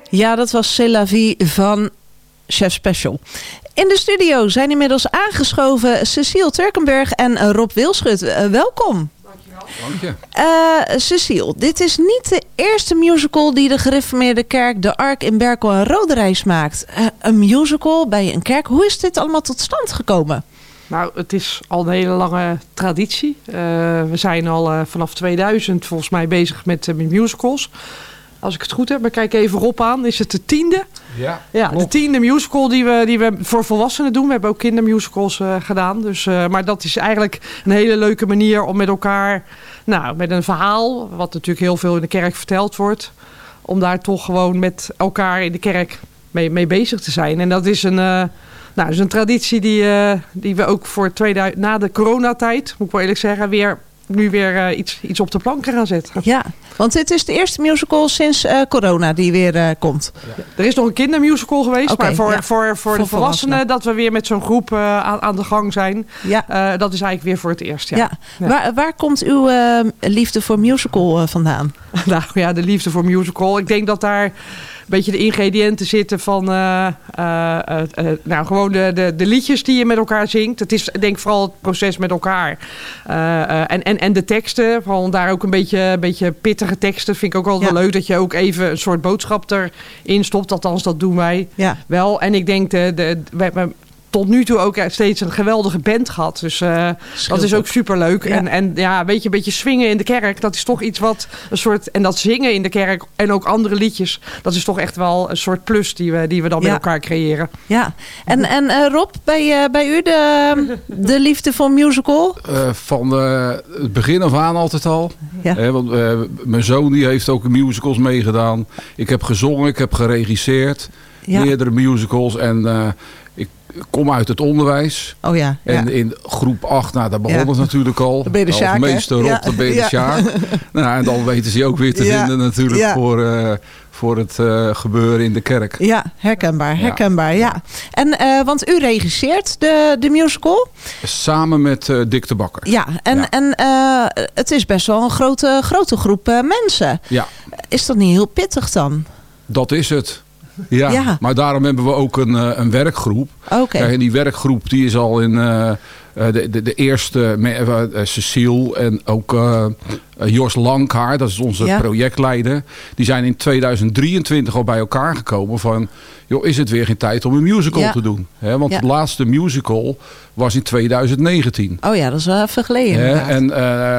Ja, dat was C'est la vie van Chef Special. In de studio zijn inmiddels aangeschoven Cecile Turkenberg en Rob Wilschut. Welkom. Dank je. Cecile, dit is niet de eerste musical die de gereformeerde kerk De Ark in Berkel en Roderijs maakt. Een musical bij een kerk. Hoe is dit allemaal tot stand gekomen? Nou, het is al een hele lange traditie. We zijn al vanaf 2000 volgens mij bezig met musicals. Als ik het goed heb, maar kijk even Rob aan. Is het de 10e? Ja, de 10e musical die we voor volwassenen doen. We hebben ook kindermusicals gedaan. Dus, maar dat is eigenlijk een hele leuke manier om met elkaar, met een verhaal, wat natuurlijk heel veel in de kerk verteld wordt, om daar toch gewoon met elkaar in de kerk mee bezig te zijn. En dat is een traditie die we ook voor na de coronatijd, moet ik wel eerlijk zeggen, nu weer iets op de planken gaan zetten. Ja, want dit is de eerste musical sinds corona die weer komt. Ja. Er is nog een kindermusical geweest, maar voor de volwassenen dat we weer met zo'n groep aan de gang zijn. Ja. Dat is eigenlijk weer voor het eerst. Ja. Waar komt uw liefde voor musical vandaan? Nou ja, de liefde voor musical. Ik denk dat daar een beetje de ingrediënten zitten van gewoon de liedjes die je met elkaar zingt. Het is denk ik vooral het proces met elkaar. En de teksten, vooral daar ook een beetje pittige teksten. Vind ik ook altijd wel leuk dat je ook even een soort boodschap erin stopt. Althans, dat doen wij wel. En ik denk, we hebben tot nu toe ook steeds een geweldige band gehad. Dus dat is ook superleuk. Ja. En weet je, een beetje swingen in de kerk. Dat is toch iets wat een soort. En dat zingen in de kerk en ook andere liedjes. Dat is toch echt wel een soort plus die we dan met elkaar creëren. Ja. En Rob, bij u de liefde voor musical? Van het begin af aan altijd al. Ja. Want mijn zoon die heeft ook musicals meegedaan. Ik heb gezongen, ik heb geregisseerd. Ja. Meerdere musicals. En ik kom uit het onderwijs. Oh ja. En in groep 8, daar begon het natuurlijk al. Dan ben je de Sjaak, meester Rob, dan ben je de Sjaak. En dan weten ze je ook weer te vinden natuurlijk voor het gebeuren in de kerk. Ja, herkenbaar. Ja. En want u regisseert de musical? Samen met Dick de Bakker. Ja, en het is best wel een grote groep mensen. Ja. Is dat niet heel pittig dan? Dat is het. Ja, maar daarom hebben we ook een werkgroep. Okay. En die werkgroep die is al in de eerste, Cecile en ook Jos Langhaar, dat is onze projectleider. Die zijn in 2023 al bij elkaar gekomen van, joh, is het weer geen tijd om een musical te doen? Want de laatste musical was in 2019. Oh ja, dat is wel even geleden.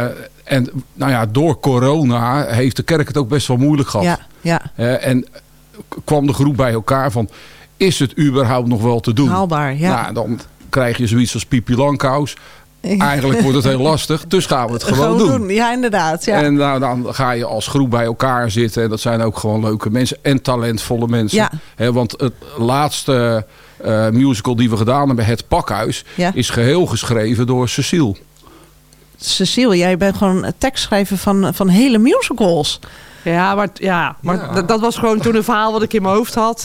En door corona heeft de kerk het ook best wel moeilijk gehad. En kwam de groep bij elkaar van, is het überhaupt nog wel te doen? Haalbaar, dan krijg je zoiets als Pipi Langkous. Eigenlijk wordt het heel lastig, dus gaan we het gewoon doen. Ja, inderdaad. Ja. En dan ga je als groep bij elkaar zitten. En dat zijn ook gewoon leuke mensen en talentvolle mensen. Ja. Want het laatste musical die we gedaan hebben, Het Pakhuis, is geheel geschreven door Cecile. Cecile, jij bent gewoon tekstschrijver van hele musicals. Ja, maar dat was gewoon toen een verhaal wat ik in mijn hoofd had.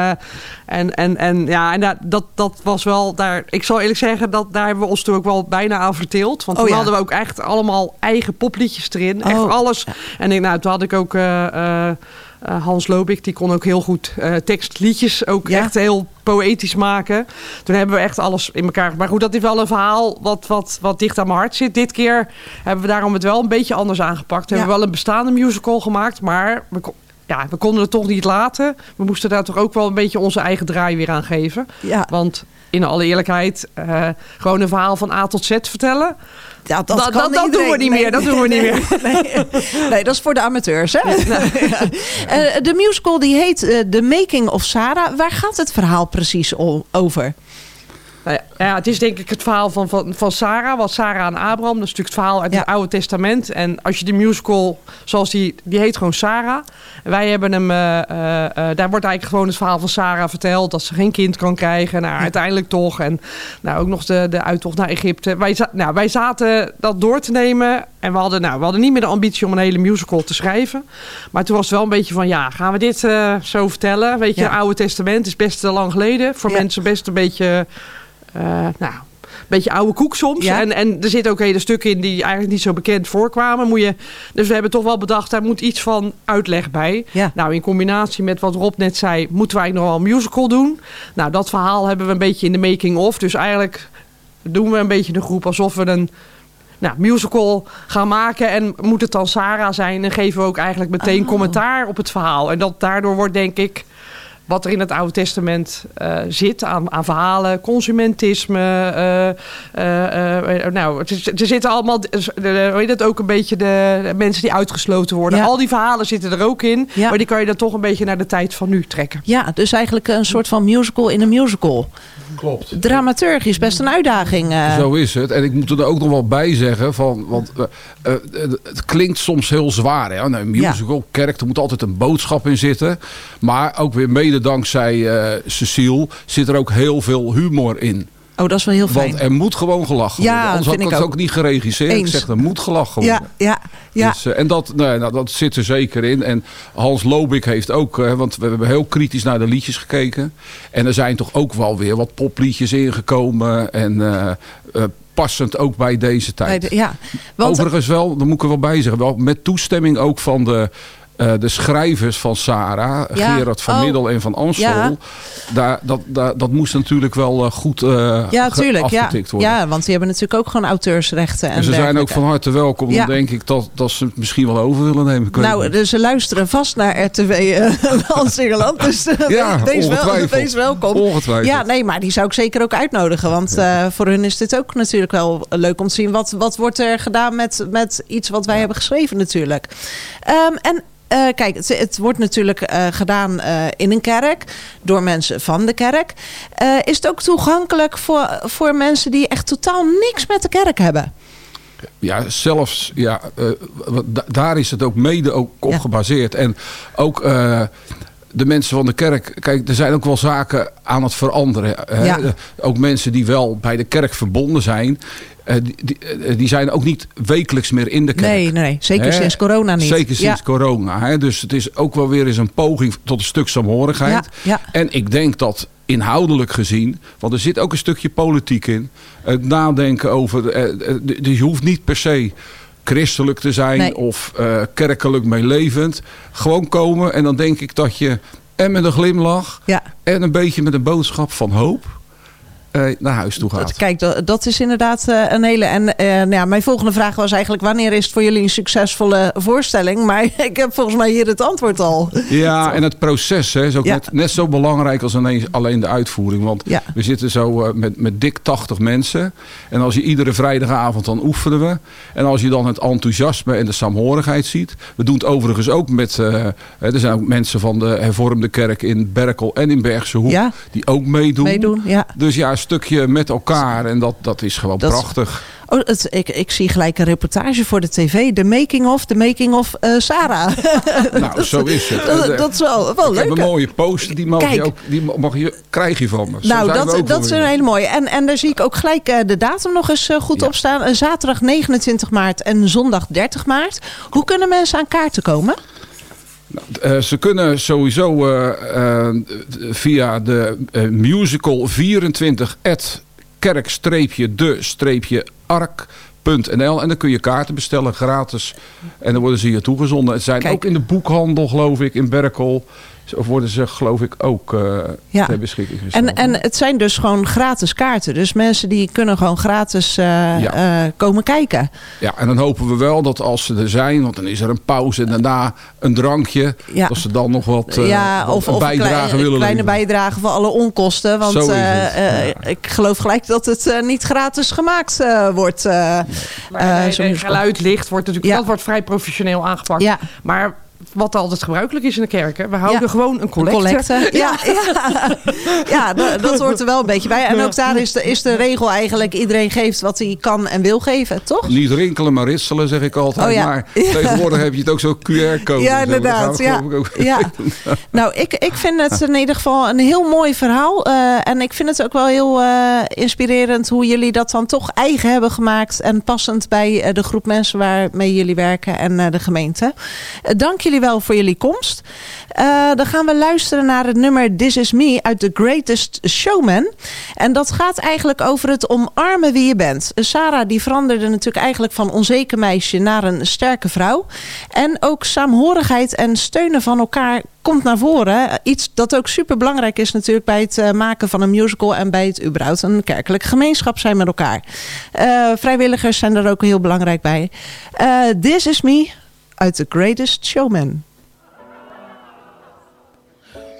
Dat was wel daar. Ik zal eerlijk zeggen, daar hebben we ons toen ook wel bijna aan verteeld. Want toen hadden we ook echt allemaal eigen popliedjes erin. Echt alles. En toen had ik ook Hans Lobik, die kon ook heel goed tekstliedjes ook echt heel poëtisch maken. Toen hebben we echt alles in elkaar. Maar goed, dat is wel een verhaal wat dicht aan mijn hart zit. Dit keer hebben we daarom het wel een beetje anders aangepakt. We hebben wel een bestaande musical gemaakt, maar we konden het toch niet laten. We moesten daar toch ook wel een beetje onze eigen draai weer aan geven. Ja. Want in alle eerlijkheid, gewoon een verhaal van A tot Z vertellen. Ja, dat doen we niet meer. Dat doen we niet meer. Nee, dat is voor de amateurs. Hè? De musical die heet The Making of Sarah. Waar gaat het verhaal precies over? Het is denk ik het verhaal van Sarah. Wat Sarah en Abraham. Dat is natuurlijk het verhaal uit het Oude Testament. En als je de musical, zoals die heet gewoon Sarah. Wij hebben hem, daar wordt eigenlijk gewoon het verhaal van Sarah verteld. Dat ze geen kind kan krijgen. Uiteindelijk toch. En ook nog de uittocht naar Egypte. Wij zaten dat door te nemen. En we hadden niet meer de ambitie om een hele musical te schrijven. Maar toen was het wel een beetje van, gaan we dit zo vertellen? Weet je, het Oude Testament is best te lang geleden. Voor mensen best een beetje, beetje oude koek soms. Ja. En er zitten ook hele stukken in die eigenlijk niet zo bekend voorkwamen. Dus we hebben toch wel bedacht, daar moet iets van uitleg bij. Ja. Nou, in combinatie met wat Rob net zei, moeten wij nog wel een musical doen. Nou, dat verhaal hebben we een beetje in de making-of. Dus eigenlijk doen we een beetje de groep alsof we een musical gaan maken. En moet het dan Sarah zijn? En geven we ook eigenlijk meteen commentaar op het verhaal. En daardoor wordt, denk ik, wat er in het Oude Testament zit aan verhalen, consumentisme. Er zitten allemaal, weet het ook een beetje de mensen die uitgesloten worden. Ja. Al die verhalen zitten er ook in. Ja. Maar die kan je dan toch een beetje naar de tijd van nu trekken. Ja, dus eigenlijk een soort van musical in een musical. Klopt. Dramaturgisch best een uitdaging. Zo is het. En ik moet er ook nog wel bij zeggen, want het klinkt soms heel zwaar. Hè? Een musical, kerk, er moet altijd een boodschap in zitten. Maar ook weer mede dankzij Cecile zit er ook heel veel humor in. Oh, dat is wel heel fijn. Want er moet gewoon gelachen worden. Anders had ik het ook niet geregisseerd. Eens. Ik zeg, er moet gelachen worden. Ja. Dus, en dat zit er zeker in. En Hans Lobik heeft ook, want we hebben heel kritisch naar de liedjes gekeken. En er zijn toch ook wel weer wat popliedjes ingekomen. En passend ook bij deze tijd. Want overigens wel, daar moet ik er wel bij zeggen, wel met toestemming ook van de schrijvers van Sarah, Gerard van Middel en van Amstel, dat moest natuurlijk wel goed afgetikt worden. Ja, want die hebben natuurlijk ook gewoon auteursrechten. En ze zijn ook van harte welkom. Dan denk ik dat ze het misschien wel over willen nemen. Dus ze luisteren vast naar RTV Hans-Engeland. Dus wees welkom. Ongetwijfeld. Ja, nee, maar die zou ik zeker ook uitnodigen. Want voor hun is dit ook natuurlijk wel leuk om te zien. Wat wordt er gedaan met iets wat wij hebben geschreven natuurlijk. Kijk, het wordt natuurlijk gedaan in een kerk door mensen van de kerk. Is het ook toegankelijk voor mensen die echt totaal niks met de kerk hebben? Ja, zelfs daar is het ook mede op gebaseerd. En ook de mensen van de kerk, kijk, er zijn ook wel zaken aan het veranderen. Ook mensen die wel bij de kerk verbonden zijn, die zijn ook niet wekelijks meer in de kerk. Nee, zeker sinds corona niet. Zeker sinds corona. Dus het is ook wel weer eens een poging tot een stuk saamhorigheid. Ja. En ik denk dat inhoudelijk gezien, want er zit ook een stukje politiek in, het nadenken over, je hoeft niet per se christelijk te zijn of kerkelijk meelevend. Gewoon komen en dan denk ik dat je en met een glimlach en een beetje met een boodschap van hoop naar huis toe gaat. Kijk, dat is inderdaad een hele... En mijn volgende vraag was eigenlijk, wanneer is het voor jullie een succesvolle voorstelling? Maar ik heb volgens mij hier het antwoord al. Ja, en het proces is ook net zo belangrijk als alleen de uitvoering. Want we zitten zo met dik 80 mensen. En als je iedere vrijdagavond, dan oefenen we. En als je dan het enthousiasme en de saamhorigheid ziet. We doen het overigens ook met... er zijn ook mensen van de hervormde kerk in Berkel en in Bergse Hoek die ook meedoen. Dus een stukje met elkaar en dat is gewoon prachtig. Ik zie gelijk een reportage voor de tv. De making of Sarah. Nou, zo is het. Dat is wel leuk. Ik heb een mooie poster, die krijg je van me. Nou, dat is een hele mooie. En daar zie ik ook gelijk de datum nog eens goed op staan. Zaterdag 29 maart en zondag 30 maart. Hoe kunnen mensen aan kaarten komen? Ze kunnen sowieso via de musical 24 kerk-de-ark.nl en dan kun je kaarten bestellen gratis en dan worden ze hier toegezonden. Het zijn ook in de boekhandel, geloof ik, in Berkel. Of worden ze, geloof ik, ook ter beschikking gesteld. En het zijn dus gewoon gratis kaarten. Dus mensen die kunnen gewoon gratis komen kijken. Ja, en dan hopen we wel dat als ze er zijn, want dan is er een pauze en daarna een drankje. Dat ze dan nog wat of bijdrage willen. Een kleine bijdrage voor alle onkosten. Want ik geloof gelijk dat het niet gratis gemaakt wordt. Geluid, licht wordt natuurlijk dat wordt vrij professioneel aangepakt. Ja. Maar wat altijd gebruikelijk is in de kerken. We houden gewoon een collecte. Ja, dat hoort er wel een beetje bij. En ook daar is de regel eigenlijk, iedereen geeft wat hij kan en wil geven, toch? Niet rinkelen, maar ritselen, zeg ik altijd. Maar tegenwoordig heb je het ook zo QR-code. Ja, inderdaad. Nou, ik vind het in ieder geval een heel mooi verhaal. En ik vind het ook wel heel inspirerend hoe jullie dat dan toch eigen hebben gemaakt. En passend bij de groep mensen waarmee jullie werken en de gemeente. Dank je jullie wel voor jullie komst. Dan gaan we luisteren naar het nummer This Is Me uit The Greatest Showman. En dat gaat eigenlijk over het omarmen wie je bent. Sarah die veranderde natuurlijk eigenlijk van onzeker meisje naar een sterke vrouw. En ook saamhorigheid en steunen van elkaar komt naar voren. Iets dat ook super belangrijk is natuurlijk bij het maken van een musical en bij het überhaupt een kerkelijke gemeenschap zijn met elkaar. Vrijwilligers zijn er ook heel belangrijk bij. This Is Me uit The Greatest Showman.